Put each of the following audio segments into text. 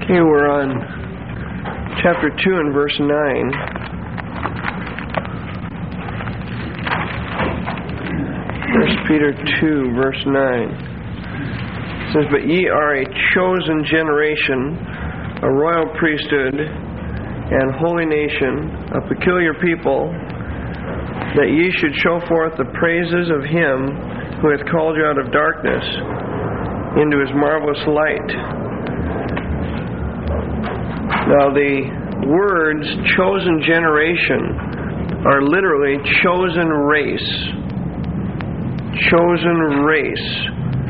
Okay, we're on chapter 2 and verse 9. 1 Peter 2, verse 9. It says, "But ye are a chosen generation, a royal priesthood, and holy nation, a peculiar people, that ye should show forth the praises of Him who hath called you out of darkness into His marvelous light." Now the words chosen generation are literally chosen race. Chosen race.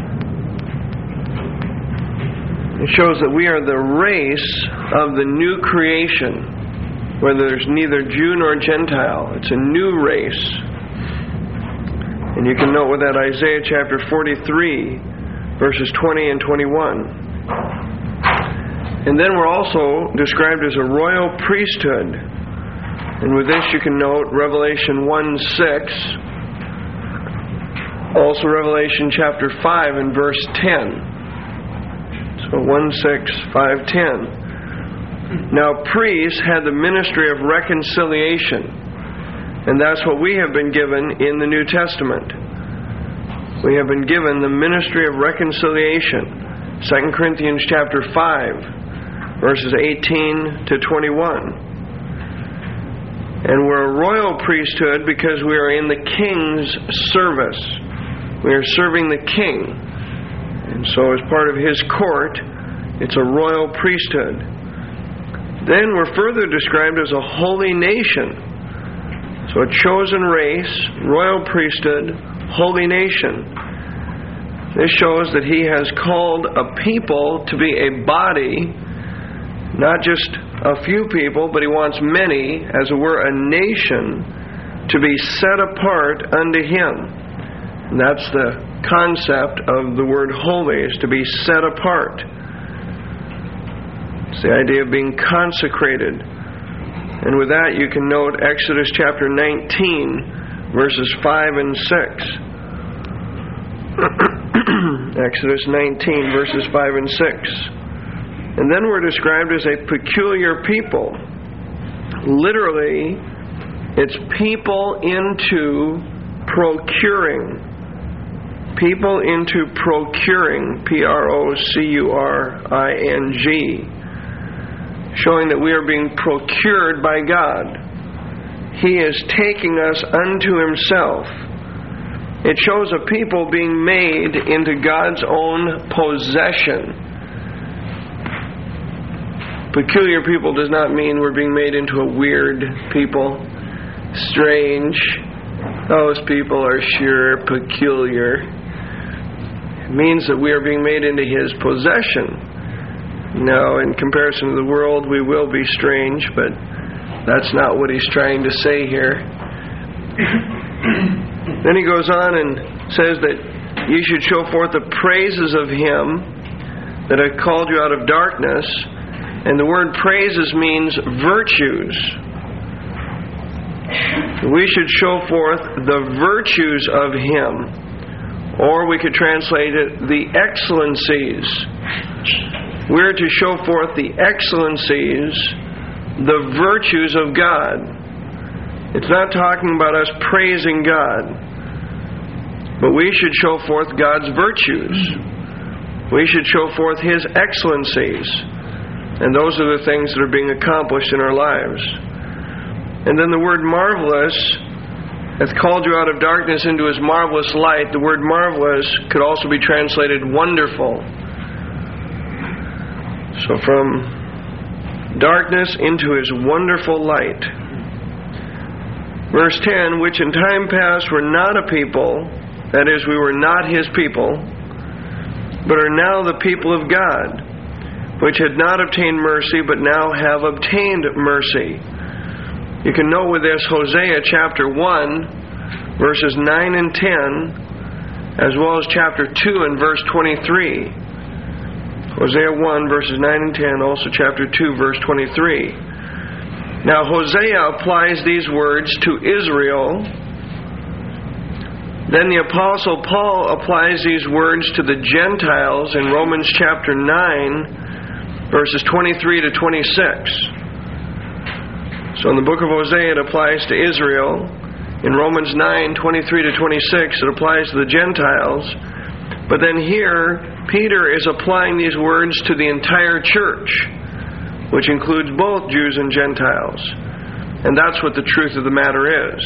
It shows that we are the race of the new creation, where there's neither Jew nor Gentile. It's a new race. And you can note with that Isaiah chapter 43, verses 20 and 21. And then we're also described as a royal priesthood. And with this you can note Revelation 1:6, also Revelation chapter 5 and verse 10. So 1:6, 5:10. Now priests had the ministry of reconciliation. And that's what we have been given in the New Testament. We have been given the ministry of reconciliation. 2 Corinthians chapter 5. Verses 18 to 21. And we're a royal priesthood because we are in the King's service. We are serving the King. And so as part of His court, it's a royal priesthood. Then we're further described as a holy nation. So a chosen race, royal priesthood, holy nation. This shows that He has called a people to be a body, not just a few people, but He wants many, as it were, a nation, to be set apart unto Him. And that's the concept of the word holy, is to be set apart. It's the idea of being consecrated. And with that you can note Exodus chapter 19, verses 5 and 6. Exodus 19, verses 5 and 6. And then we're described as a peculiar people. Literally, it's people into procuring. People into procuring. P-R-O-C-U-R-I-N-G. Showing that we are being procured by God. He is taking us unto Himself. It shows a people being made into God's own possession. Peculiar people does not mean we're being made into a weird people. Strange. Those people are sure peculiar. It means that we are being made into His possession. No, in comparison to the world, we will be strange, but that's not what He's trying to say here. Then He goes on and says that you should show forth the praises of Him that hath called you out of darkness. And the word praises means virtues. We should show forth the virtues of Him. Or we could translate it, the excellencies. We're to show forth the excellencies, the virtues of God. It's not talking about us praising God. But we should show forth God's virtues. We should show forth His excellencies. And those are the things that are being accomplished in our lives. And then the word marvelous hath called you out of darkness into His marvelous light. The word marvelous could also be translated wonderful. So from darkness into His wonderful light. Verse 10, which in time past were not a people, that is, we were not His people, but are now the people of God, which had not obtained mercy, but now have obtained mercy. You can note with this Hosea chapter 1, verses 9 and 10, as well as chapter 2 and verse 23. Hosea 1, verses 9 and 10, also chapter 2, verse 23. Now Hosea applies these words to Israel. Then the Apostle Paul applies these words to the Gentiles in Romans chapter 9. verses 23 to 26. So in the book of Hosea it applies to Israel. In Romans 9, 23 to 26 it applies to the Gentiles. But then here, Peter is applying these words to the entire church, which includes both Jews and Gentiles. And that's what the truth of the matter is.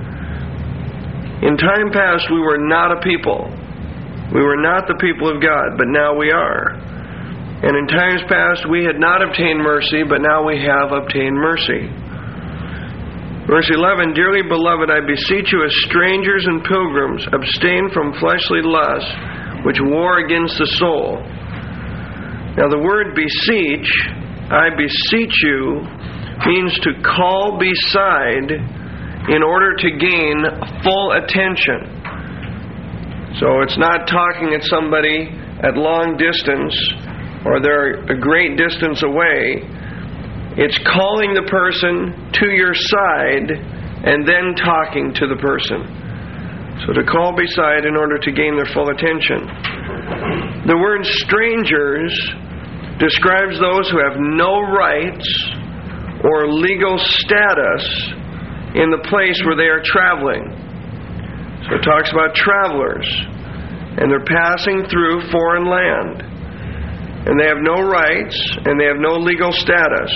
In time past, we were not a people. We were not the people of God, but now we are. And in times past, we had not obtained mercy, but now we have obtained mercy. Verse 11, Dearly beloved, I beseech you as strangers and pilgrims, abstain from fleshly lusts, which war against the soul. Now the word beseech, I beseech you, means to call beside in order to gain full attention. So it's not talking at somebody at long distance or they're a great distance away. It's calling the person to your side and then talking to the person. So to call beside in order to gain their full attention. The word strangers describes those who have no rights or legal status in the place where they are traveling. So it talks about travelers, and they're passing through foreign land, and they have no rights and they have no legal status.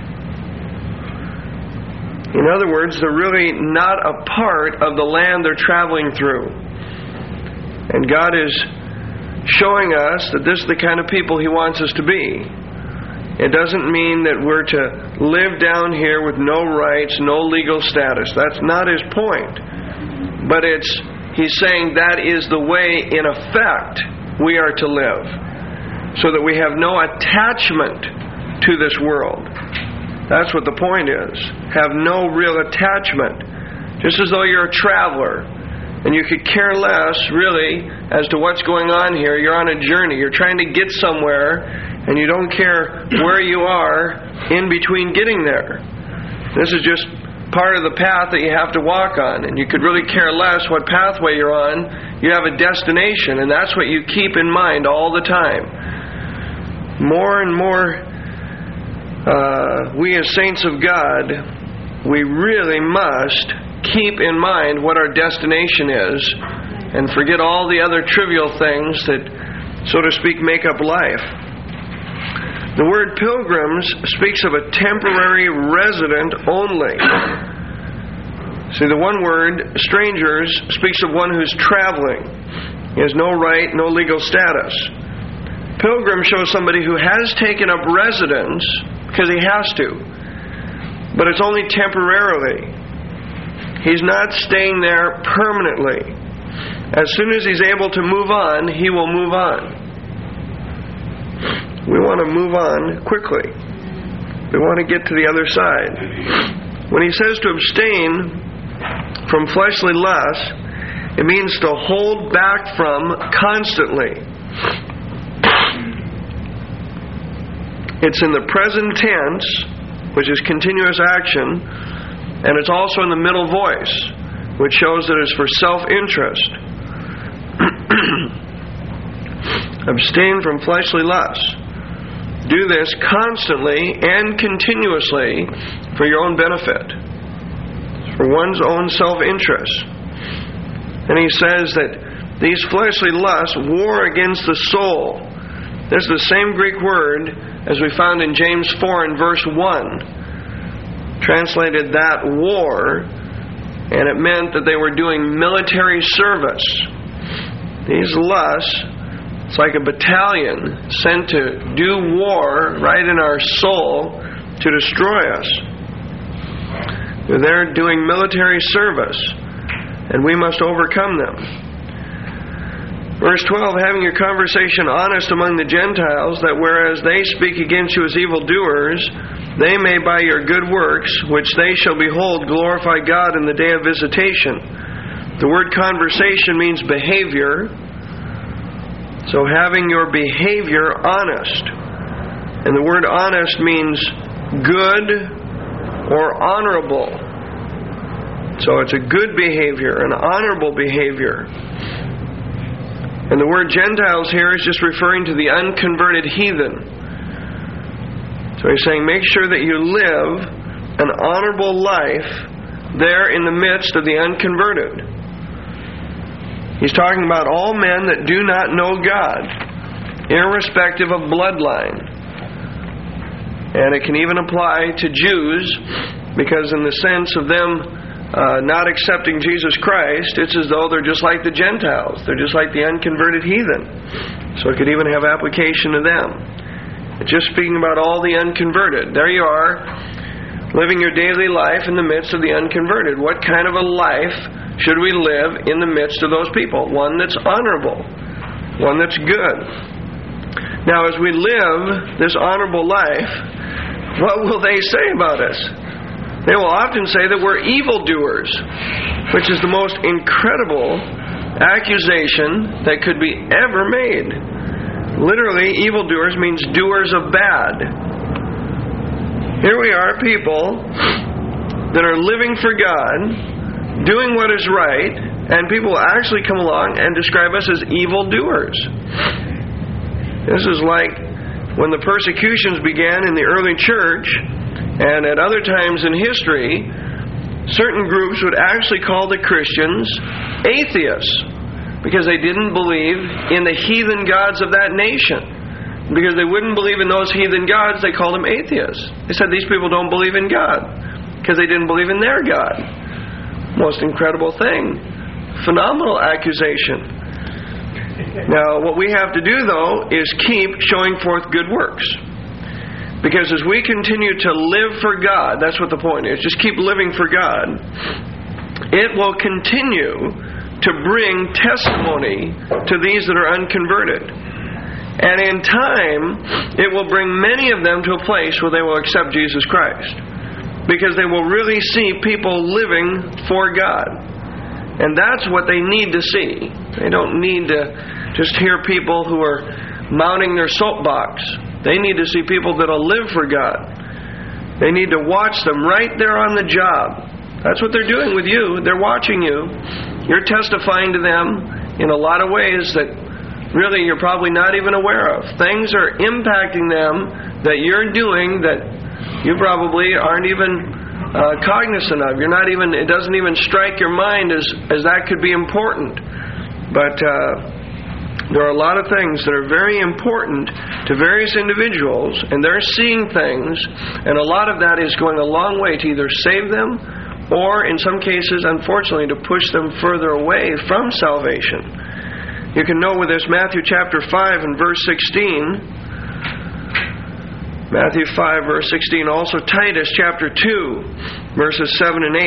In other words, they're really not a part of the land they're traveling through. And God is showing us that this is the kind of people He wants us to be. It doesn't mean that we're to live down here with no rights, no legal status. That's not His point. But He's saying that is the way, in effect, we are to live. So that we have no attachment to this world. That's what the point is. Have no real attachment. Just as though you're a traveler and you could care less, really, as to what's going on here. You're on a journey. You're trying to get somewhere and you don't care where you are in between getting there. This is just part of the path that you have to walk on, and you could really care less what pathway you're on. You have a destination, and that's what you keep in mind all the time. More and more we as saints of God, we really must keep in mind what our destination is and forget all the other trivial things that, so to speak, make up life. The word pilgrims speaks of a temporary resident only. See, the one word, strangers, speaks of one who's traveling. He has no right, no legal status. Pilgrim shows somebody who has taken up residence because he has to. But it's only temporarily. He's not staying there permanently. As soon as he's able to move on, he will move on. We want to move on quickly. We want to get to the other side. When he says to abstain from fleshly lusts, it means to hold back from constantly. It's in the present tense, which is continuous action, and it's also in the middle voice, which shows that it's for self-interest. Abstain from fleshly lusts. Do this constantly and continuously for your own benefit, for one's own self-interest. And he says that these fleshly lusts war against the soul. This is the same Greek word as we found in James 4 and verse 1. Translated that war, and it meant that they were doing military service. These lusts, it's like a battalion sent to do war right in our soul to destroy us. They're there doing military service, and we must overcome them. Verse 12, having your conversation honest among the Gentiles, that whereas they speak against you as evildoers, they may by your good works, which they shall behold, glorify God in the day of visitation. The word conversation means behavior. So having your behavior honest. And the word honest means good or honorable. So it's a good behavior, an honorable behavior. And the word Gentiles here is just referring to the unconverted heathen. So he's saying, make sure that you live an honorable life there in the midst of the unconverted. He's talking about all men that do not know God, irrespective of bloodline. And it can even apply to Jews, because in the sense of them not accepting Jesus Christ, it's as though they're just like the Gentiles. They're just like the unconverted heathen. So it could even have application to them. It's just speaking about all the unconverted. There you are, living your daily life in the midst of the unconverted. What kind of a life should we live in the midst of those people? One that's honorable. One that's good. Now, as we live this honorable life, what will they say about us? They will often say that we're evildoers, which is the most incredible accusation that could be ever made. Literally, evildoers means doers of bad. Here we are, people that are living for God, doing what is right, and people will actually come along and describe us as evildoers. This is like when the persecutions began in the early church, and at other times in history, certain groups would actually call the Christians atheists, because they didn't believe in the heathen gods of that nation. Because they wouldn't believe in those heathen gods, they called them atheists. They said these people don't believe in God, because they didn't believe in their God. Most incredible thing. Phenomenal accusation. Now, what we have to do, though, is keep showing forth good works. Because as we continue to live for God, that's what the point is, just keep living for God, it will continue to bring testimony to these that are unconverted. And in time, it will bring many of them to a place where they will accept Jesus Christ. Because they will really see people living for God. And that's what they need to see. They don't need to just hear people who are mounting their soapbox. They need to see people that will live for God. They need to watch them right there on the job. That's what they're doing with you. They're watching you. You're testifying to them in a lot of ways that really you're probably not even aware of. Things are impacting them that you're doing that you probably aren't even cognizant of. You're not even. It doesn't even strike your mind as that could be important. But there are a lot of things that are very important to various individuals, and they're seeing things, and a lot of that is going a long way to either save them, or in some cases, unfortunately, to push them further away from salvation. You can know with this Matthew chapter 5 and verse 16. Matthew 5, verse 16. Also Titus chapter 2, verses 7 and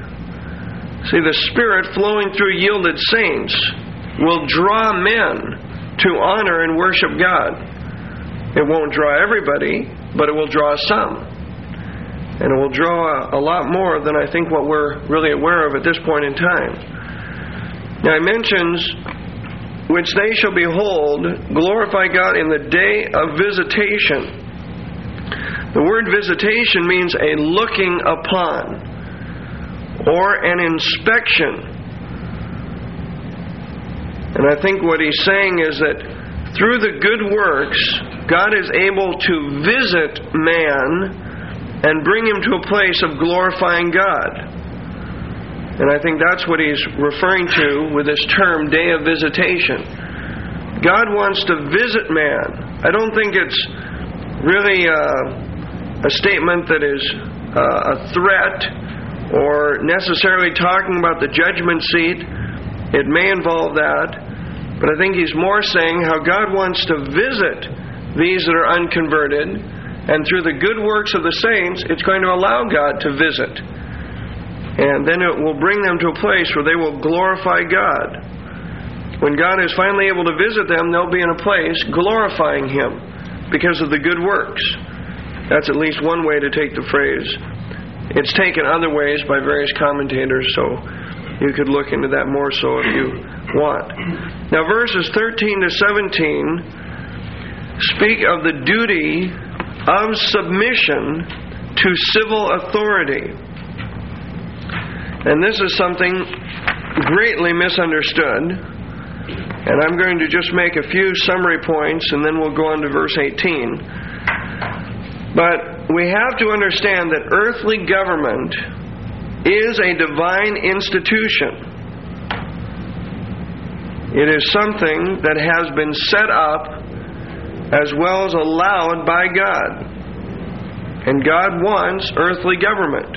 8. See, the Spirit flowing through yielded saints will draw men to honor and worship God. It won't draw everybody, but it will draw some. And it will draw a lot more than I think what we're really aware of at this point in time. Now, he mentions, which they shall behold, glorify God in the day of visitation. The word visitation means a looking upon or an inspection. And I think what he's saying is that through the good works, God is able to visit man and bring him to a place of glorifying God. And I think that's what he's referring to with this term, day of visitation. God wants to visit man. I don't think it's really a statement that is a threat or necessarily talking about the judgment seat. It may involve that, but I think he's more saying how God wants to visit these that are unconverted, and through the good works of the saints, it's going to allow God to visit. And then it will bring them to a place where they will glorify God. When God is finally able to visit them, they'll be in a place glorifying Him because of the good works. That's at least one way to take the phrase. It's taken other ways by various commentators, so you could look into that more so if you want. Now, verses 13 to 17 speak of the duty of submission to civil authority. And this is something greatly misunderstood. And I'm going to just make a few summary points, and then we'll go on to verse 18. But we have to understand that earthly government is a divine institution. It is something that has been set up as well as allowed by God. And God wants earthly government.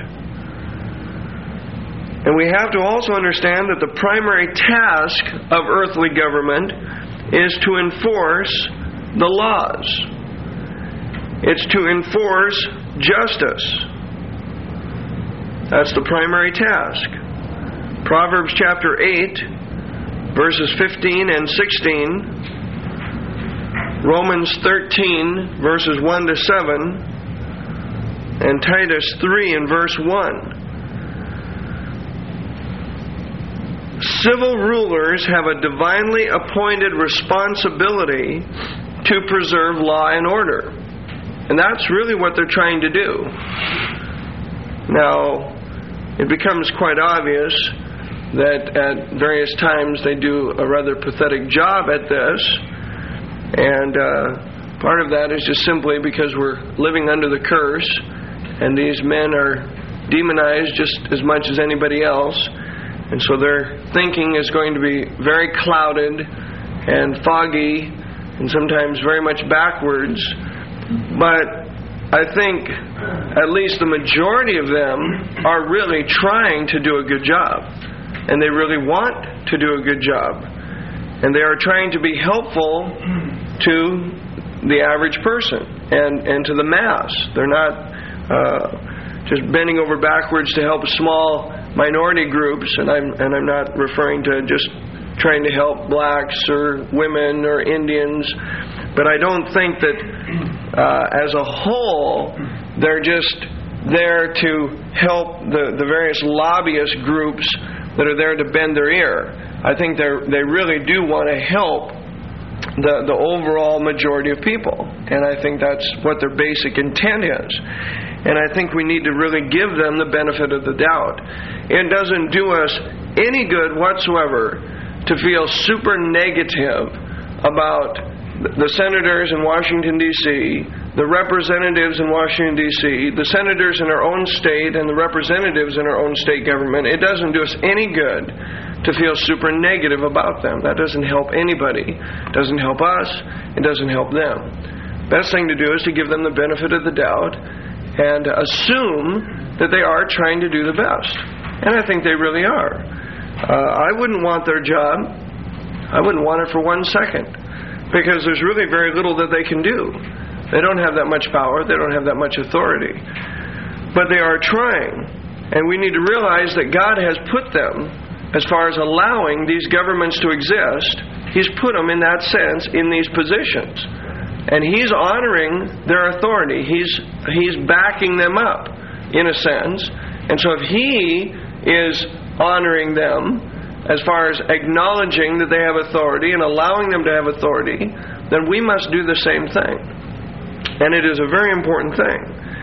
And we have to also understand that the primary task of earthly government is to enforce the laws. It's to enforce justice. That's the primary task. Proverbs chapter 8, verses 15 and 16, Romans 13, verses 1 to 7, and Titus 3 and verse 1. Civil rulers have a divinely appointed responsibility to preserve law and order. And that's really what they're trying to do. Now, it becomes quite obvious that at various times they do a rather pathetic job at this. And part of that is just simply because we're living under the curse, and these men are demonized just as much as anybody else. And so their thinking is going to be very clouded and foggy and sometimes very much backwards. But I think at least the majority of them are really trying to do a good job. And they really want to do a good job. And they are trying to be helpful to the average person and to the mass. They're not just bending over backwards to help small minority groups, and I'm not referring to just trying to help blacks or women or Indians, but I don't think that as a whole they're just there to help the various lobbyist groups that are there to bend their ear. I think they really do want to help the overall majority of people, and I think that's what their basic intent is. And I think we need to really give them the benefit of the doubt. It doesn't do us any good whatsoever to feel super negative about the senators in Washington, D.C., the representatives in Washington, D.C., the senators in our own state, and the representatives in our own state government. It doesn't do us any good to feel super negative about them. That doesn't help anybody. It doesn't help us. It doesn't help them. Best thing to do is to give them the benefit of the doubt and assume that they are trying to do the best. And I think they really are. I wouldn't want their job. I wouldn't want it for 1 second, because there's really very little that they can do. They don't have that much power. They don't have that much authority. But they are trying. And we need to realize that God has put them, as far as allowing these governments to exist, He's put them in that sense in these positions. And He's honoring their authority. He's backing them up, in a sense. And so if He is honoring them, as far as acknowledging that they have authority and allowing them to have authority, then we must do the same thing. And it is a very important thing.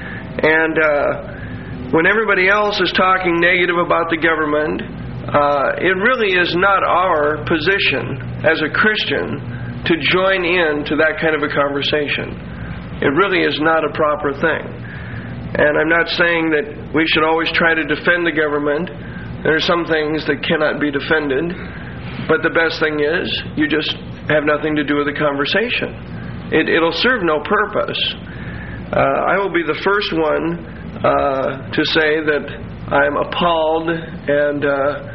And when everybody else is talking negative about the government, it really is not our position as a Christian to join in to that kind of a conversation. It really is not a proper thing. And I'm not saying that we should always try to defend the government. There are some things that cannot be defended. But the best thing is, you just have nothing to do with the conversation. It'll serve no purpose. I will be the first one to say that I'm appalled and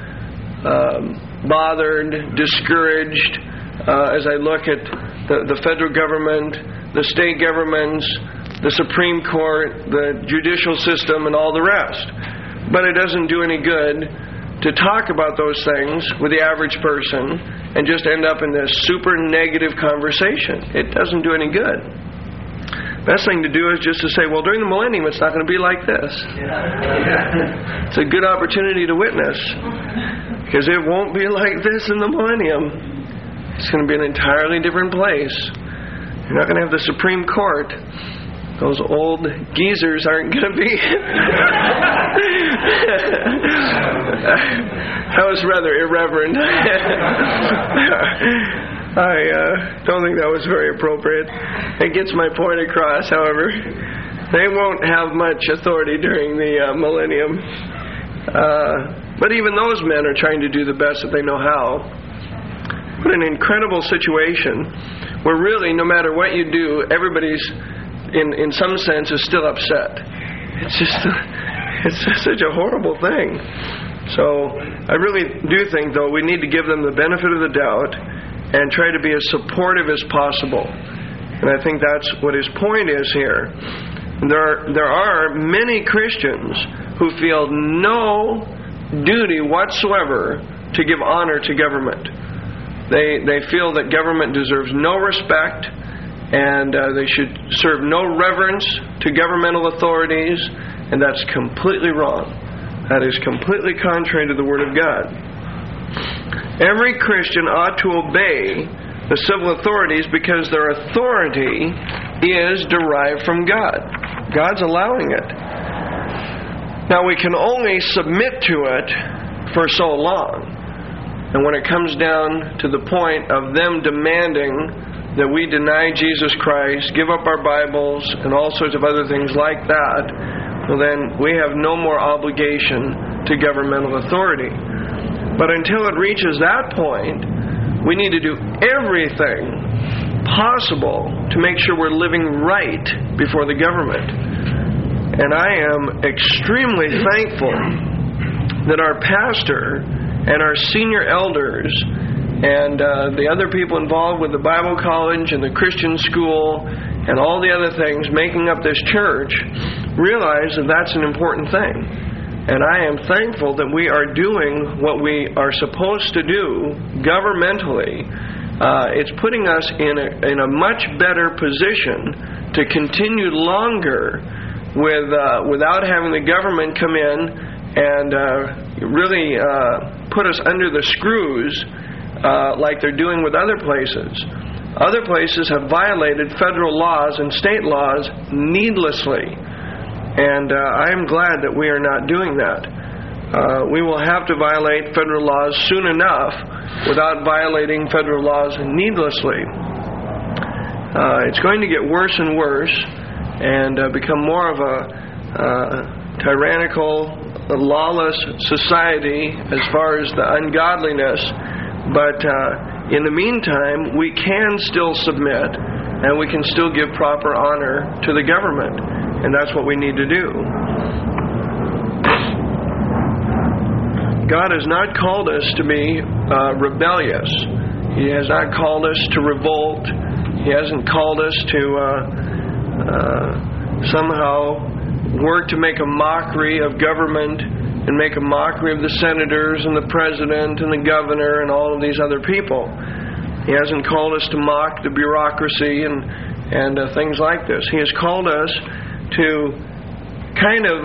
bothered, discouraged, as I look at the federal government, the state governments, the Supreme Court, the judicial system, and all the rest. But it doesn't do any good to talk about those things with the average person and just end up in this super negative conversation. It doesn't do any good. Best thing to do is just to say, well, during the millennium it's not going to be like this. It's a good opportunity to witness, because it won't be like this in the millennium. It's going to be an entirely different place. You're not going to have the Supreme Court. Those old geezers aren't going to be. That was rather irreverent. I don't think that was very appropriate. It gets my point across, however. They won't have much authority during the millennium. But even those men are trying to do the best that they know how. What an incredible situation where really, no matter what you do, everybody's, in some sense, is still upset. It's just such a horrible thing. So I really do think, though, we need to give them the benefit of the doubt and try to be as supportive as possible. And I think that's what his point is here. There are many Christians who feel no duty whatsoever to give honor to government. They feel that government deserves no respect, and they should serve no reverence to governmental authorities, and that's completely wrong. That is completely contrary to the Word of God. Every Christian ought to obey the civil authorities because their authority is derived from God. God's allowing it. Now, we can only submit to it for so long. And when it comes down to the point of them demanding that we deny Jesus Christ, give up our Bibles, and all sorts of other things like that, well, then we have no more obligation to governmental authority. But until it reaches that point, we need to do everything possible to make sure we're living right before the government. And I am extremely thankful that our pastor and our senior elders and the other people involved with the Bible college and the Christian school and all the other things making up this church realize that that's an important thing. And I am thankful that we are doing what we are supposed to do governmentally. It's putting us in a much better position to continue longer without having the government come in and really put us under the screws like they're doing with other places. Other places have violated federal laws and state laws needlessly. And I am glad that we are not doing that. We will have to violate federal laws soon enough without violating federal laws needlessly. It's going to get worse and worse and become more of a tyrannical, lawless society as far as the ungodliness. But in the meantime, we can still submit and we can still give proper honor to the government. And that's what we need to do. God has not called us to be rebellious. He has not called us to revolt. He hasn't called us to somehow work to make a mockery of government and make a mockery of the senators and the president and the governor and all of these other people. He hasn't called us to mock the bureaucracy and things like this. He has called us to kind of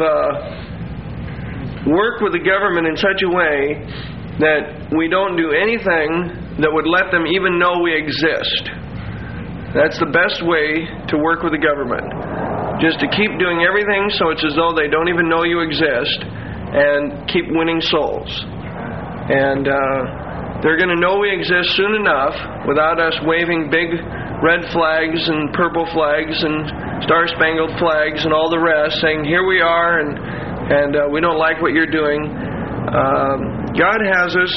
work with the government in such a way that we don't do anything that would let them even know we exist. That's the best way to work with the government. Just to keep doing everything so it's as though they don't even know you exist and keep winning souls. And they're going to know we exist soon enough without us waving big red flags and purple flags and star-spangled flags and all the rest, saying, here we are, and we don't like what you're doing. God has us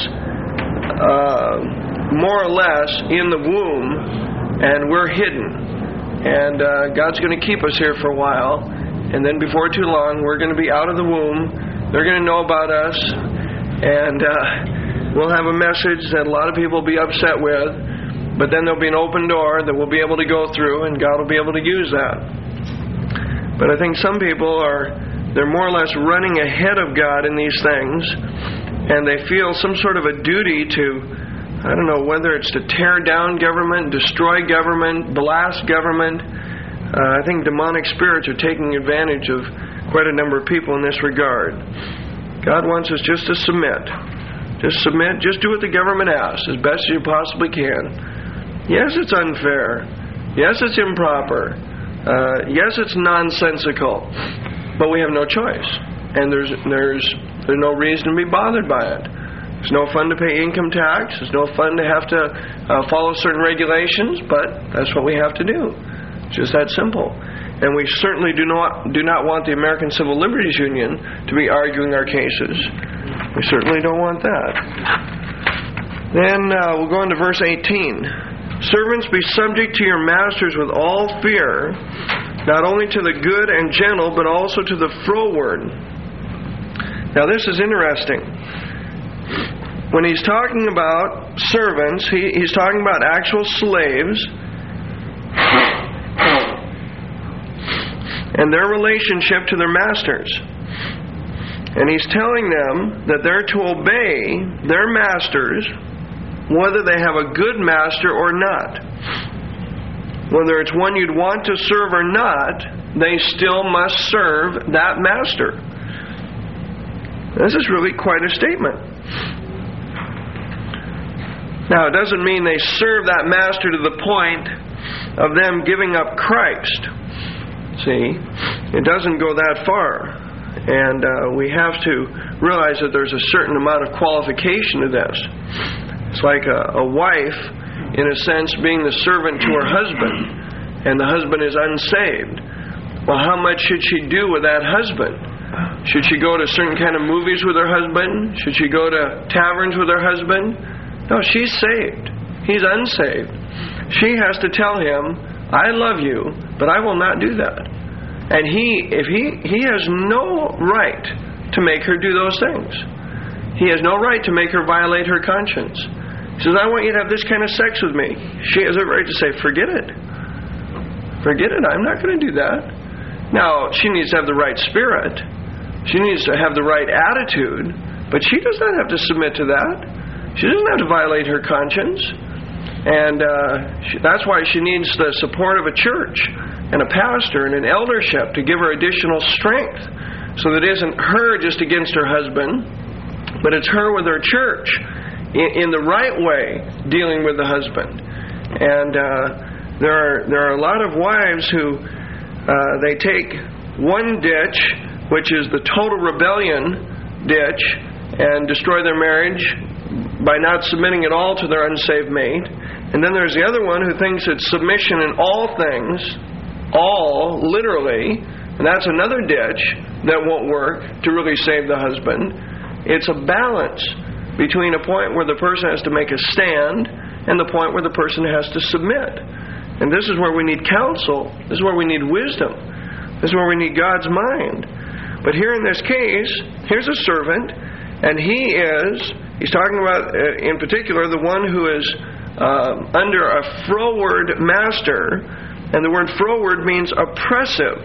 more or less in the womb, and we're hidden. And God's going to keep us here for a while, and then before too long, we're going to be out of the womb. They're going to know about us, and we'll have a message that a lot of people will be upset with, but then there'll be an open door that we'll be able to go through, and God will be able to use that. But I think some people they're more or less running ahead of God in these things, and they feel some sort of a duty to, I don't know, whether it's to tear down government, destroy government, blast government. I think demonic spirits are taking advantage of quite a number of people in this regard. God wants us just to submit. Just submit. Just do what the government asks as best as you possibly can. Yes, it's unfair. Yes, it's improper. Yes, it's nonsensical. But we have no choice. And there's no reason to be bothered by it. It's no fun to pay income tax. It's no fun to have to follow certain regulations, but that's what we have to do. It's just that simple. And we certainly do not want the American Civil Liberties Union to be arguing our cases. We certainly don't want that. Then we'll go into verse 18. Servants, be subject to your masters with all fear, not only to the good and gentle, but also to the froward. Now this is interesting. When he's talking about servants, he's talking about actual slaves and their relationship to their masters. And he's telling them that they're to obey their masters whether they have a good master or not. Whether it's one you'd want to serve or not, they still must serve that master. This is really quite a statement. Now, it doesn't mean they serve that master to the point of them giving up Christ. See, it doesn't go that far. And we have to realize that there's a certain amount of qualification to this. It's like a wife, in a sense, being the servant to her husband, and the husband is unsaved. Well, how much should she do with that husband? Should she go to certain kind of movies with her husband? Should she go to taverns with her husband? No, she's saved. He's unsaved. She has to tell him, I love you, but I will not do that. And he has no right to make her do those things. He has no right to make her violate her conscience. He says, I want you to have this kind of sex with me. She has a right to say, forget it. Forget it, I'm not going to do that. Now, she needs to have the right spirit. She needs to have the right attitude. But she does not have to submit to that. She doesn't have to violate her conscience. And that's why she needs the support of a church and a pastor and an eldership to give her additional strength, so that it isn't her just against her husband, but it's her with her church in the right way dealing with the husband. And there are a lot of wives who they take one ditch, which is the total rebellion ditch, and destroy their marriage by not submitting at all to their unsaved mate. And then there's the other one who thinks it's submission in all things, all, literally, and that's another ditch that won't work to really save the husband. It's a balance between a point where the person has to make a stand and the point where the person has to submit. And this is where we need counsel. This is where we need wisdom. This is where we need God's mind. But here in this case, here's a servant, and he's talking about, in particular, the one who is under a froward master. And the word froward means oppressive.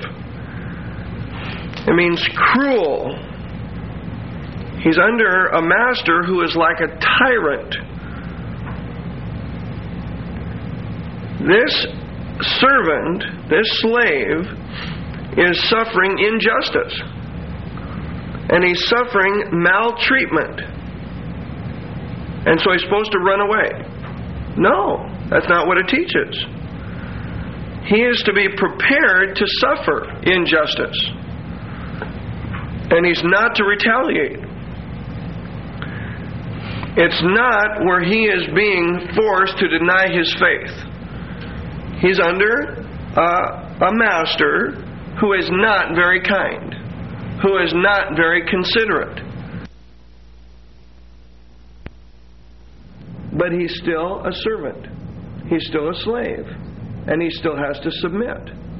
It means cruel. He's under a master who is like a tyrant. This servant, this slave, is suffering injustice. And he's suffering maltreatment. And so he's supposed to run away. No, that's not what it teaches. He is to be prepared to suffer injustice. And he's not to retaliate. It's not where he is being forced to deny his faith. He's under a master who is not very kind, who is not very considerate. But he's still a servant. He's still a slave. And he still has to submit.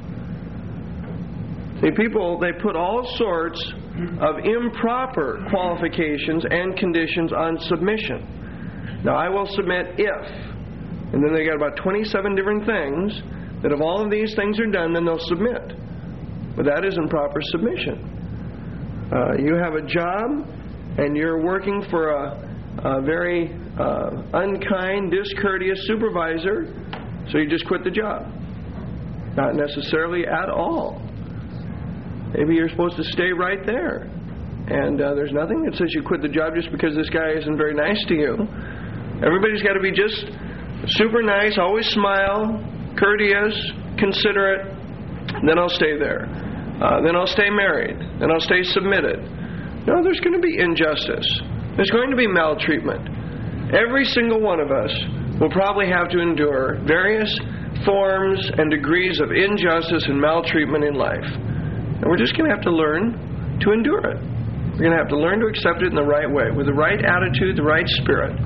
See, people, they put all sorts of improper qualifications and conditions on submission. Now, I will submit if. And then they got about 27 different things that if all of these things are done, then they'll submit. But that isn't proper submission. You have a job, and you're working for a very unkind, discourteous supervisor, so you just quit the job. Not necessarily at all. Maybe you're supposed to stay right there. And there's nothing that says you quit the job just because this guy isn't very nice to you. Everybody's got to be just super nice, always smile, courteous, considerate. Then I'll stay there. Then I'll stay married. Then I'll stay submitted. No, there's going to be injustice. There's going to be maltreatment. Every single one of us will probably have to endure various forms and degrees of injustice and maltreatment in life. And we're just going to have to learn to endure it. We're going to have to learn to accept it in the right way, with the right attitude, the right spirit.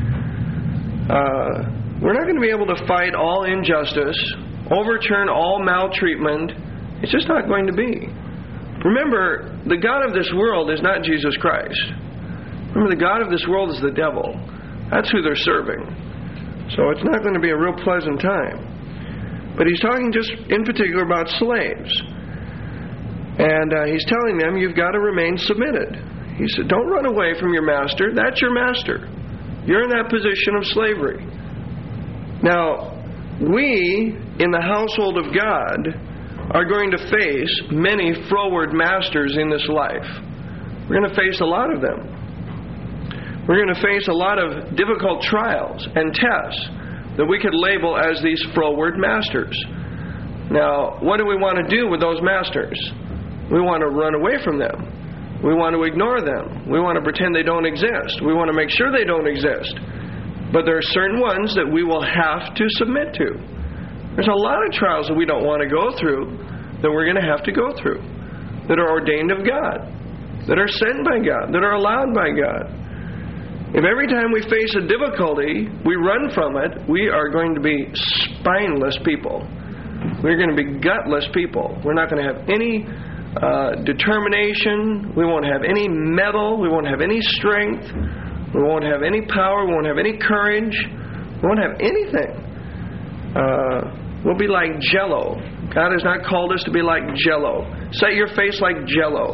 We're not going to be able to fight all injustice, overturn all maltreatment. It's just not going to be. Remember, the God of this world is not Jesus Christ. Remember, the God of this world is the devil. That's who they're serving. So it's not going to be a real pleasant time. But he's talking just in particular about slaves. And he's telling them, you've got to remain submitted. He said, don't run away from your master. That's your master. You're in that position of slavery. Now, we, in the household of God, are going to face many froward masters in this life. We're going to face a lot of them. We're going to face a lot of difficult trials and tests that we could label as these froward masters. Now, what do we want to do with those masters? We want to run away from them. We want to ignore them. We want to pretend they don't exist. We want to make sure they don't exist. But there are certain ones that we will have to submit to. There's a lot of trials that we don't want to go through that we're going to have to go through, that are ordained of God, that are sent by God, that are allowed by God. If every time we face a difficulty, we run from it, we are going to be spineless people. We're going to be gutless people. We're not going to have any determination. We won't have any mettle. We won't have any strength. We won't have any power. We won't have any courage. We won't have anything. We'll be like Jell-O. God has not called us to be like Jell-O. Set your face like Jell-O.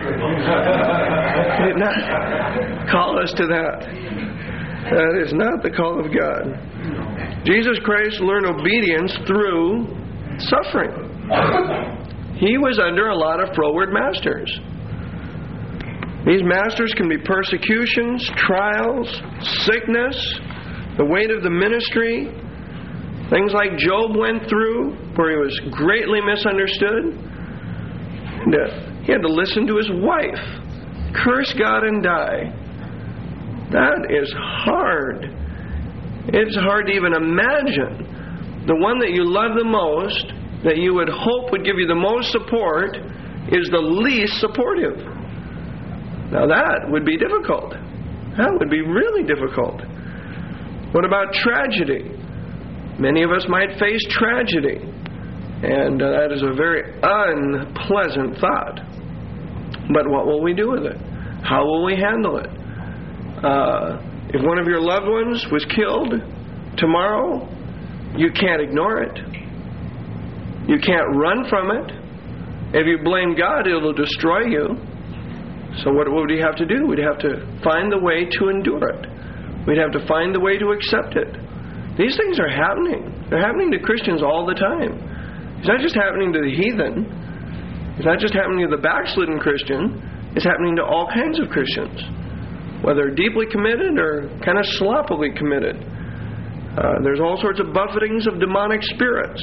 He did not call us to that. That is not the call of God. Jesus Christ learned obedience through suffering. He was under a lot of froward masters. These masters can be persecutions, trials, sickness, the weight of the ministry, things like Job went through, where he was greatly misunderstood. And, he had to listen to his wife curse God and die. That is hard. It's hard to even imagine. The one that you love the most, that you would hope would give you the most support, is the least supportive. Now that would be difficult. That would be really difficult. What about tragedy? Many of us might face tragedy. And that is a very unpleasant thought. But what will we do with it? How will we handle it? If one of your loved ones was killed tomorrow, you can't ignore it. You can't run from it. If you blame God, it'll destroy you. So what would we have to do? We'd have to find the way to endure it. We'd have to find the way to accept it. These things are happening. They're happening to Christians all the time. It's not just happening to the heathen. It's not just happening to the backslidden Christian. It's happening to all kinds of Christians, whether deeply committed or kind of sloppily committed. There's all sorts of buffetings of demonic spirits.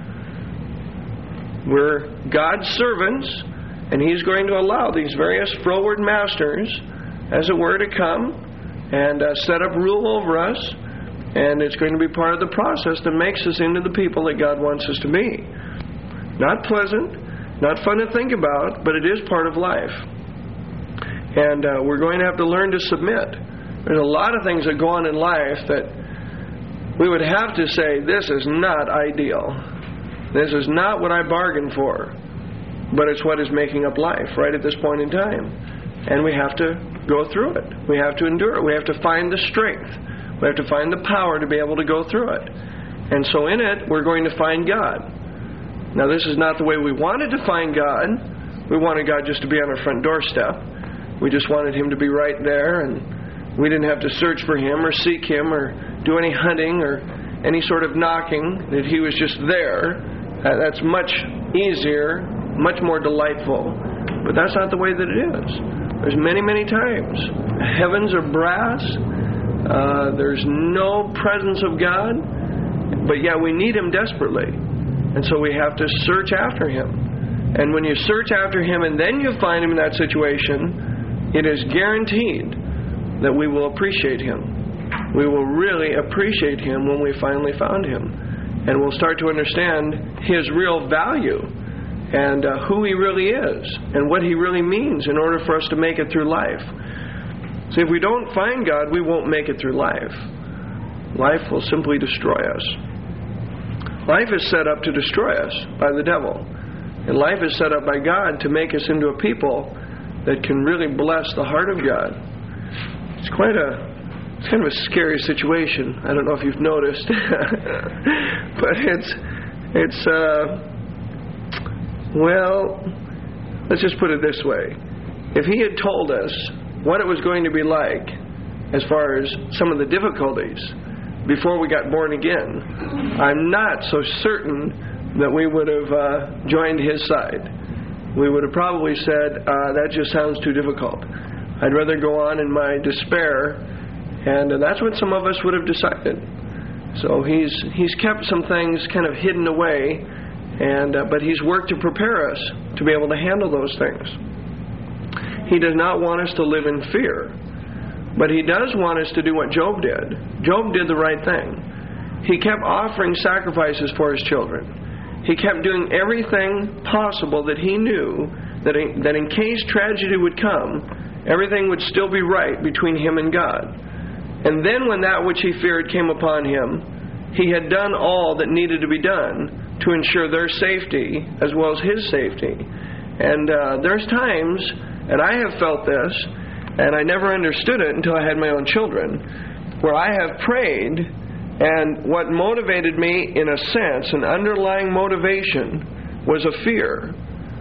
We're God's servants, and He's going to allow these various froward masters, as it were, to come and set up rule over us. And it's going to be part of the process that makes us into the people that God wants us to be. Not pleasant, not fun to think about, but it is part of life. And we're going to have to learn to submit. There's a lot of things that go on in life that we would have to say, this is not ideal. This is not what I bargained for. But it's what is making up life right at this point in time. And we have to go through it. We have to endure it. We have to find the strength. We have to find the power to be able to go through it. And so in it, we're going to find God. Now, this is not the way we wanted to find God. We wanted God just to be on our front doorstep. We just wanted Him to be right there, and we didn't have to search for Him or seek Him or do any hunting or any sort of knocking, that He was just there. That's much easier, much more delightful. But that's not the way that it is. There's many, many times. The heavens are brass. There's no presence of God, but yet we need Him desperately. And so we have to search after Him. And when you search after Him and then you find Him in that situation, it is guaranteed that we will appreciate Him. We will really appreciate Him when we finally found Him. and we'll start to understand His real value and who He really is and what He really means in order for us to make it through life. See, if we don't find God, we won't make it through life. Life will simply destroy us. Life is set up to destroy us by the devil. And life is set up by God to make us into a people that can really bless the heart of God. It's kind of a scary situation. I don't know if you've noticed. But well, let's just put it this way. If He had told us what it was going to be like as far as some of the difficulties before we got born again, I'm not so certain that we would have joined His side. We would have probably said, that just sounds too difficult. I'd rather go on in my despair, and that's what some of us would have decided. So He's kept some things kind of hidden away, but He's worked to prepare us to be able to handle those things. He does not want us to live in fear, but He does want us to do what Job did. Job did the right thing. He kept offering sacrifices for his children. He kept doing everything possible that he knew that in case tragedy would come, everything would still be right between him and God. And then when that which he feared came upon him, he had done all that needed to be done to ensure their safety as well as his safety. And there's times, and I have felt this, and I never understood it until I had my own children, where I have prayed, and what motivated me, in a sense, an underlying motivation, was a fear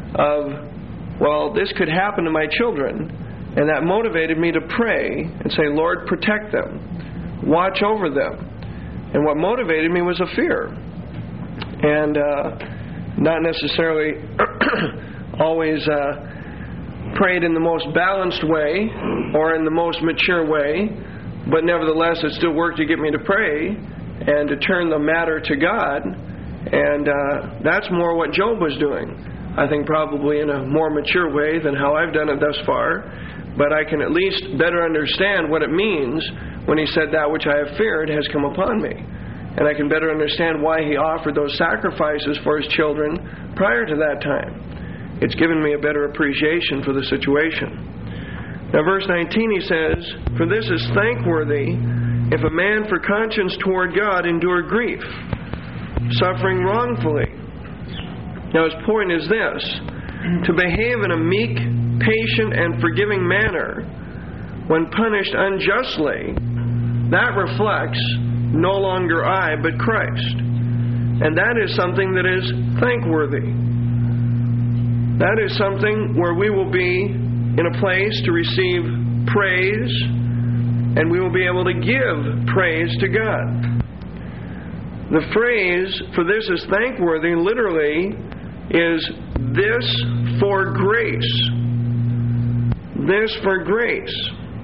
of, well, this could happen to my children. And that motivated me to pray and say, Lord, protect them. Watch over them. And what motivated me was a fear. And not necessarily always prayed in the most balanced way or in the most mature way, but nevertheless it still worked to get me to pray and to turn the matter to God. And that's more what Job was doing. I think probably in a more mature way than how I've done it thus far. But I can at least better understand what it means when he said, that which I have feared has come upon me. And I can better understand why he offered those sacrifices for his children prior to that time. It's given me a better appreciation for the situation. Now verse 19 he says, for this is thankworthy if a man for conscience toward God endure grief, suffering wrongfully. Now his point is this, to behave in a meek, patient, and forgiving manner when punished unjustly, that reflects no longer I, but Christ. And that is something that is thankworthy. That is something where we will be in a place to receive praise, and we will be able to give praise to God. The phrase, for this is thankworthy, literally is this for grace. This for grace.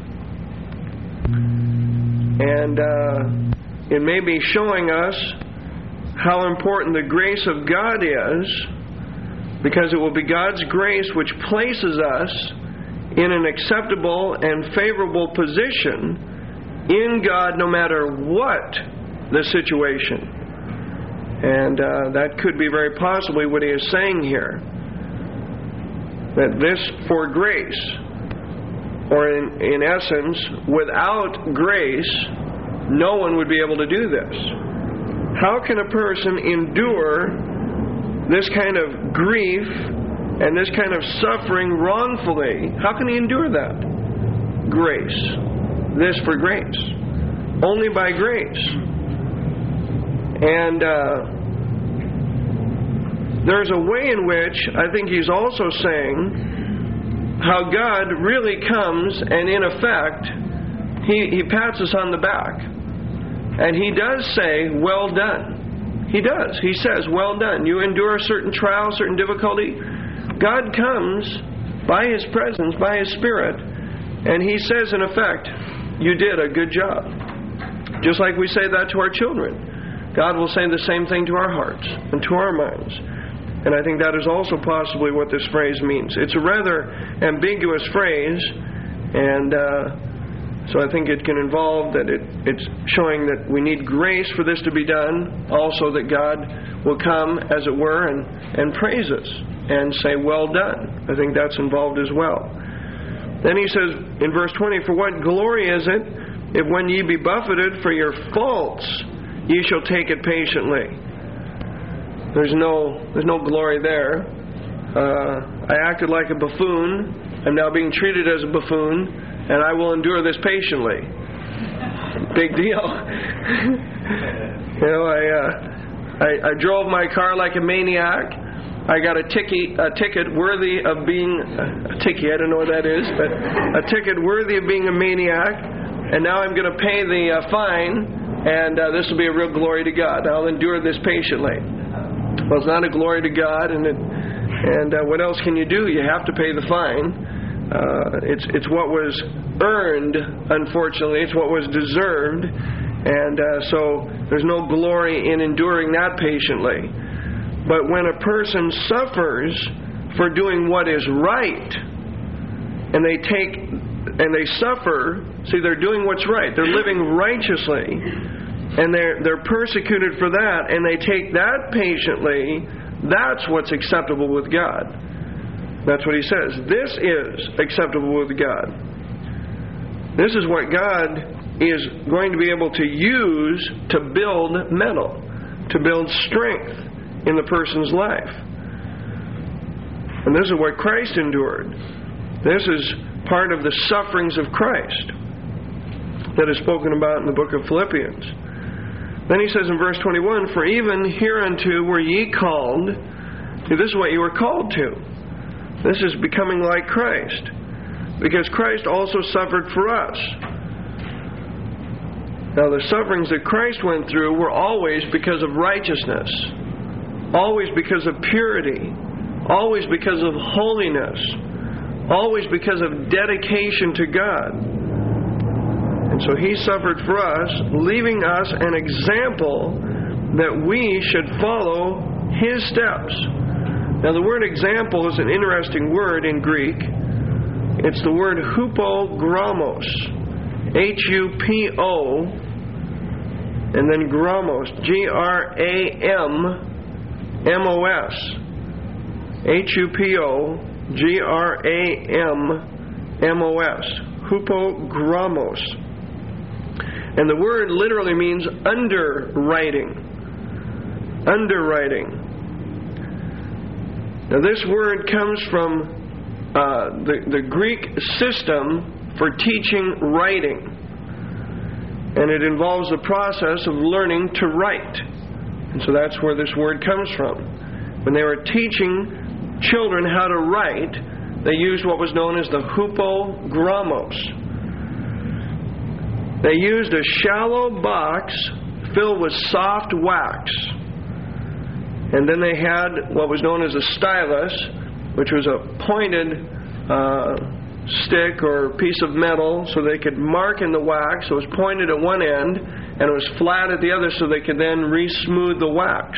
And it may be showing us how important the grace of God is, because it will be God's grace which places us in an acceptable and favorable position in God no matter what the situation. And that could be very possibly what he is saying here. That this for grace, or in essence, without grace, no one would be able to do this. How can a person endure this kind of grief and this kind of suffering wrongfully? How can he endure that? Grace. This for grace. Only by grace. And there's a way in which I think he's also saying how God really comes and in effect he pats us on the back. And he does say, well done. He does. He says, well done. You endure a certain trial, certain difficulty. God comes by his presence, by his Spirit, and he says in effect, you did a good job. Just like we say that to our children. God will say the same thing to our hearts and to our minds. And I think that is also possibly what this phrase means. It's a rather ambiguous phrase, and So I think it can involve that it's showing that we need grace for this to be done. Also that God will come, as it were, and praise us and say, well done. I think that's involved as well. Then he says in verse 20, for what glory is it if when ye be buffeted for your faults, ye shall take it patiently? There's no glory there. I acted like a buffoon. I'm now being treated as a buffoon, and I will endure this patiently. Big deal. I drove my car like a maniac. I got a ticket worthy of being a ticket. I don't know what that is, but a ticket worthy of being a maniac. And now I'm going to pay the fine, and this will be a real glory to God. I'll endure this patiently. Well, it's not a glory to God, and what else can you do? You have to pay the fine. It's what was earned, unfortunately. It's what was deserved. And so there's no glory in enduring that patiently. But when a person suffers for doing what is right, and they suffer, see, they're doing what's right. They're living righteously, and they're persecuted for that, and they take that patiently. That's what's acceptable with God. That's what he says. This is acceptable with God. This is what God is going to be able to use to build metal, to build strength in the person's life. And this is what Christ endured. This is part of the sufferings of Christ that is spoken about in the book of Philippians. Then he says in verse 21, for even hereunto were ye called. See, this is what you were called to. This is becoming like Christ, because Christ also suffered for us. Now the sufferings that Christ went through were always because of righteousness, always because of purity, always because of holiness, always because of dedication to God. And so he suffered for us, leaving us an example that we should follow his steps. Now the word example is an interesting word in Greek. It's the word hupogrammos. H-U-P-O and then grammos. G-R-A-M-M-O-S. H-U-P-O-G-R-A-M-M-O-S. Hupogrammos. And the word literally means underwriting. Underwriting. Now this word comes from the Greek system for teaching writing. And it involves the process of learning to write. And so that's where this word comes from. When they were teaching children how to write, they used what was known as the hupogrammos. They used a shallow box filled with soft wax. And then they had what was known as a stylus, which was a pointed stick or piece of metal so they could mark in the wax. It was pointed at one end and it was flat at the other so they could then re-smooth the wax.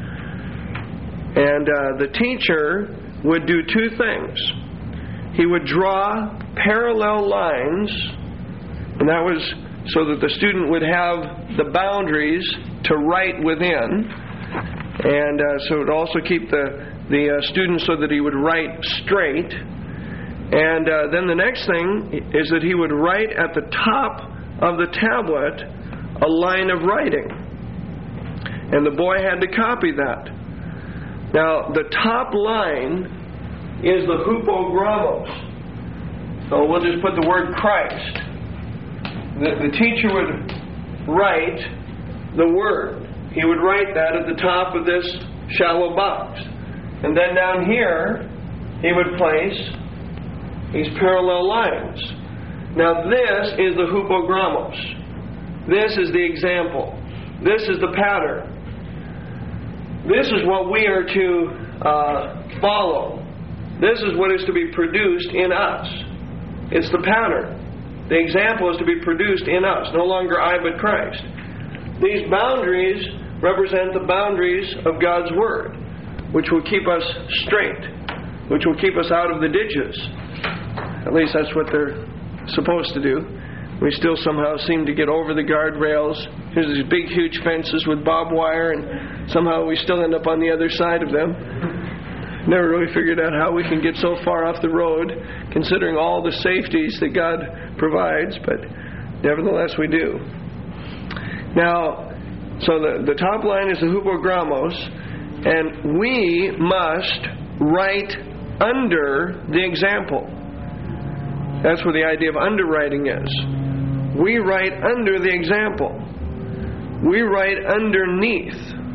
And the teacher would do two things. He would draw parallel lines, and that was so that the student would have the boundaries to write within. And so it would also keep the student so that he would write straight. And then the next thing is that he would write at the top of the tablet a line of writing. And the boy had to copy that. Now, the top line is the hupogrammos. So we'll just put the word Christ. The teacher would write the word. He would write that at the top of this shallow box. And then down here, he would place these parallel lines. Now this is the hupogrammos. This is the example. This is the pattern. This is what we are to follow. This is what is to be produced in us. It's the pattern. The example is to be produced in us, no longer I but Christ. These boundaries represent the boundaries of God's Word, which will keep us straight, which will keep us out of the ditches. At least that's what they're supposed to do. We still somehow seem to get over the guardrails. There's these big, huge fences with barbed wire, and somehow we still end up on the other side of them. Never really figured out how we can get so far off the road, considering all the safeties that God provides, but nevertheless we do. Now, so the top line is the hupogrammos, and we must write under the example. That's what the idea of underwriting is. We write under the example. We write underneath.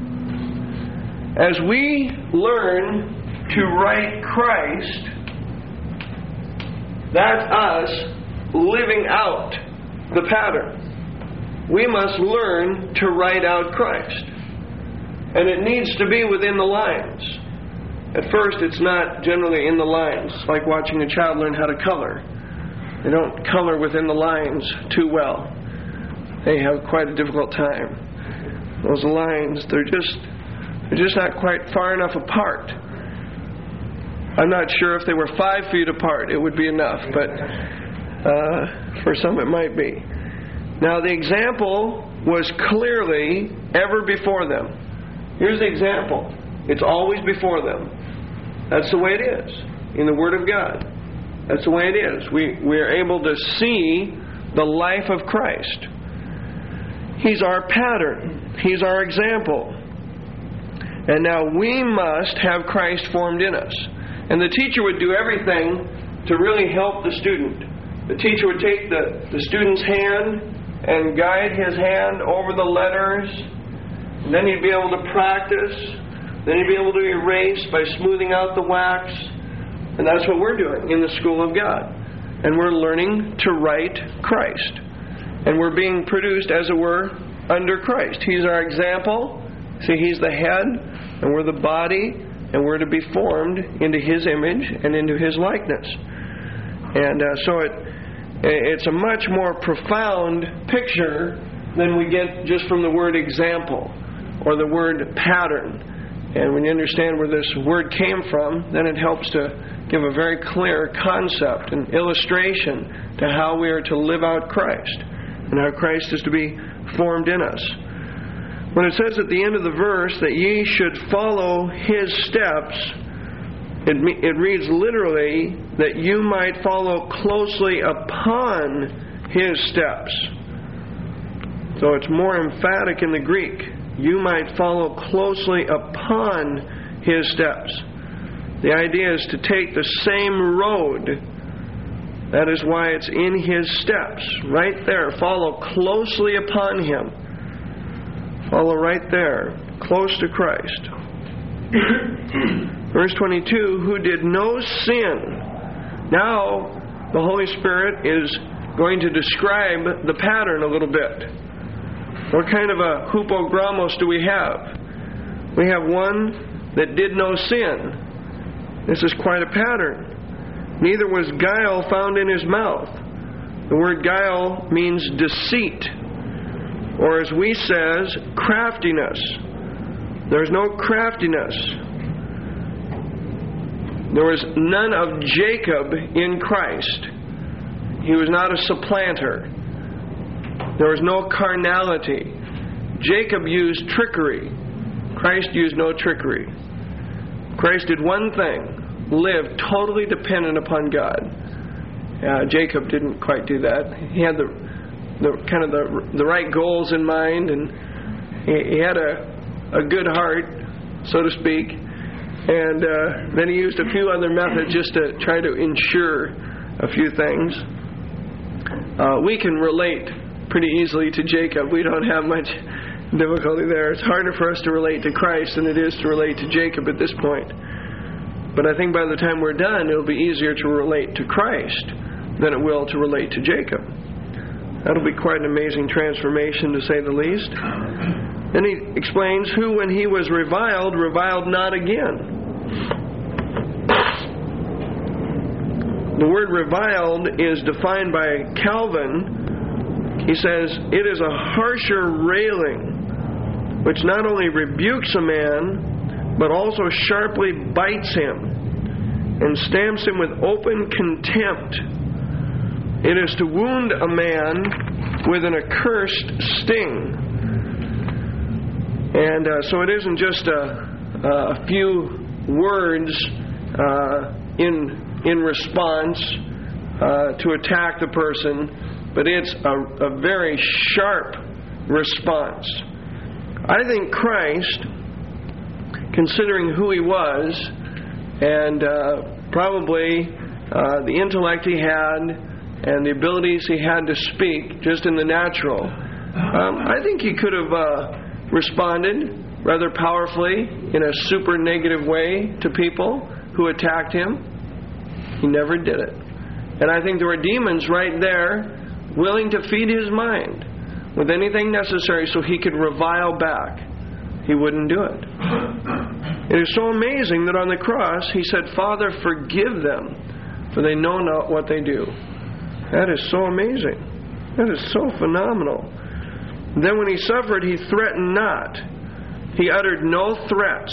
As we learn to write Christ, that's us living out the pattern. We must learn to write out Christ. And it needs to be within the lines. At first, it's not generally in the lines. It's like watching a child learn how to color. They don't color within the lines too well. They have quite a difficult time. Those lines, they're just not quite far enough apart. I'm not sure if they were 5 feet apart, it would be enough, but for some it might be. Now, the example was clearly ever before them. Here's the example. It's always before them. That's the way it is in the Word of God. That's the way it is. We are able to see the life of Christ. He's our pattern. He's our example. And now we must have Christ formed in us. And the teacher would do everything to really help the student. The teacher would take the student's hand and guide his hand over the letters. And then he'd be able to practice. Then he'd be able to erase by smoothing out the wax. And that's what we're doing in the school of God. And we're learning to write Christ. And we're being produced, as it were, under Christ. He's our example. See, He's the head, and we're the body, and we're to be formed into His image and into His likeness. And so it's a much more profound picture than we get just from the word example or the word pattern. And when you understand where this word came from, then it helps to give a very clear concept and illustration to how we are to live out Christ and how Christ is to be formed in us. When it says at the end of the verse that ye should follow His steps, it reads literally that you might follow closely upon His steps. So it's more emphatic in the Greek. You might follow closely upon His steps. The idea is to take the same road. That is why it's in His steps. Right there. Follow closely upon Him. Follow right there, close to Christ. Verse 22, who did no sin. Now, the Holy Spirit is going to describe the pattern a little bit. What kind of a hupogrammos do we have? We have one that did no sin. This is quite a pattern. Neither was guile found in his mouth. The word guile means deceit. Or as we says, craftiness. There's no craftiness. There was none of Jacob in Christ. He was not a supplanter. There was no carnality. Jacob used trickery. Christ used no trickery. Christ did one thing, live totally dependent upon God. Jacob didn't quite do that. He had the right goals in mind, and he had a good heart, so to speak, and then he used a few other methods just to try to ensure a few things. We can relate pretty easily to Jacob. We don't have much difficulty there. It's harder for us to relate to Christ than it is to relate to Jacob at this point. But I think by the time we're done, it'll be easier to relate to Christ than it will to relate to Jacob. That'll be quite an amazing transformation, to say the least. Then he explains, who when he was reviled not again. The word reviled is defined by Calvin. He says, it is a harsher railing, which not only rebukes a man, but also sharply bites him and stamps him with open contempt. It is to wound a man with an accursed sting. And so it isn't just a few words in response to attack the person, but it's a very sharp response. I think Christ, considering who He was and probably the intellect He had and the abilities He had to speak just in the natural, I think He could have responded rather powerfully in a super negative way to people who attacked Him. He never did it. And I think there were demons right there willing to feed His mind with anything necessary so He could revile back. He wouldn't do it. It is so amazing that on the cross He said, "Father, forgive them, for they know not what they do." That is so amazing. That is so phenomenal. Then when He suffered, He threatened not. He uttered no threats.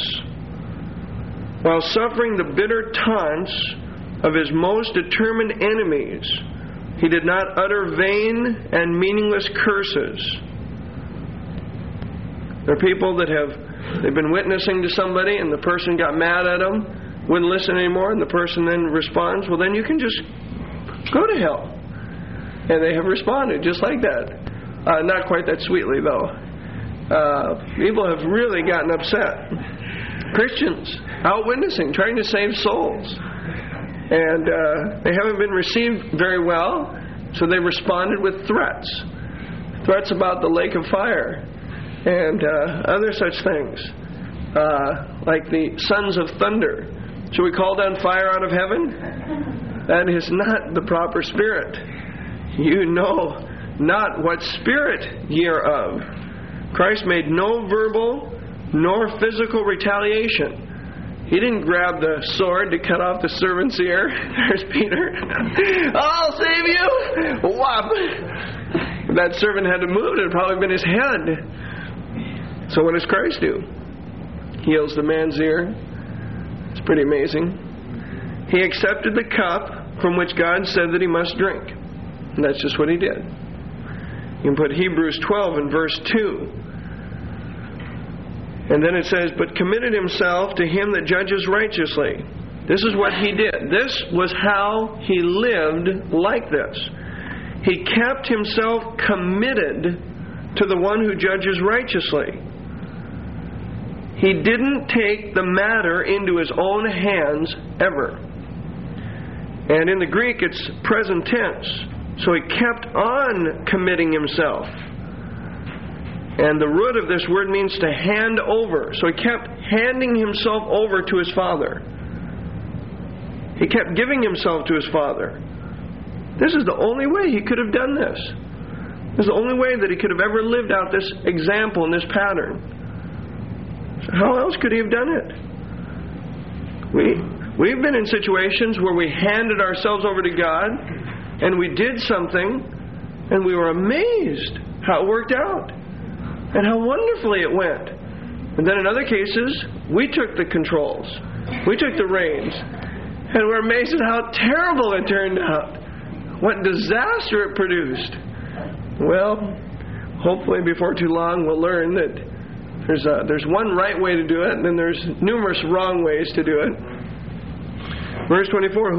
While suffering the bitter taunts of His most determined enemies, He did not utter vain and meaningless curses. There are people that they've been witnessing to somebody and the person got mad at them, wouldn't listen anymore, and the person then responds, "Well, then you can just go to hell." And they have responded just like that. Not quite that sweetly, though. People have really gotten upset. Christians out witnessing, trying to save souls. And they haven't been received very well, so they responded with threats. Threats about the lake of fire and other such things. Like the sons of thunder. Should we call down fire out of heaven? That is not the proper spirit. You know not what spirit ye are of. Christ made no verbal nor physical retaliation. He didn't grab the sword to cut off the servant's ear. There's Peter. "I'll save you!" Whop! If that servant had to move, it would probably been his head. So what does Christ do? Heals the man's ear. It's pretty amazing. He accepted the cup from which God said that he must drink. And that's just what He did. You can put Hebrews 12 in verse 2. And then it says, "But committed Himself to Him that judges righteously." This is what He did. This was how He lived like this. He kept Himself committed to the one who judges righteously. He didn't take the matter into His own hands ever. And in the Greek it's present tense. So He kept on committing Himself. And the root of this word means to hand over. So He kept handing Himself over to His Father. He kept giving Himself to His Father. This is the only way He could have done this. This is the only way that He could have ever lived out this example and this pattern. So how else could He have done it? We've been in situations where we handed ourselves over to God and we did something and we were amazed how it worked out and how wonderfully it went. And then in other cases, we took the controls. We took the reins. And we're amazed at how terrible it turned out. What disaster it produced. Well, hopefully before too long we'll learn that there's one right way to do it, and then there's numerous wrong ways to do it. Verse 24,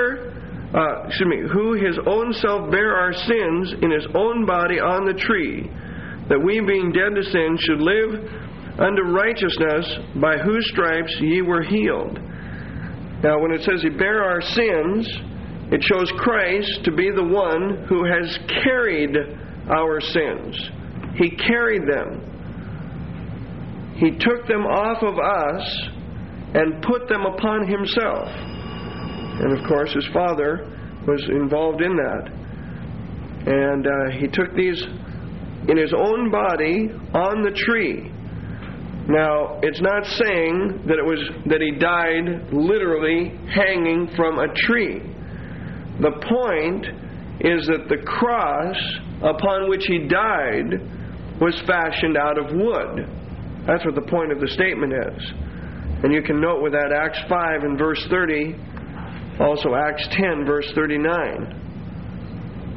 who His own self bare our sins in His own body on the tree, that we being dead to sin should live unto righteousness, by whose stripes ye were healed. Now when it says He bare our sins, it shows Christ to be the one who has carried our sins. He carried them. He took them off of us and put them upon Himself. And of course His Father was involved in that. And He took these in His own body on the tree. Now, it's not saying that He died literally hanging from a tree. The point is that the cross upon which He died was fashioned out of wood. That's what the point of the statement is. And you can note with that Acts 5 and verse 30, also Acts 10 verse 39.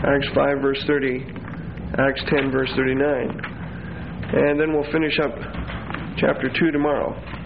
Acts 5 verse 30, Acts 10 verse 39. And then we'll finish up chapter 2 tomorrow.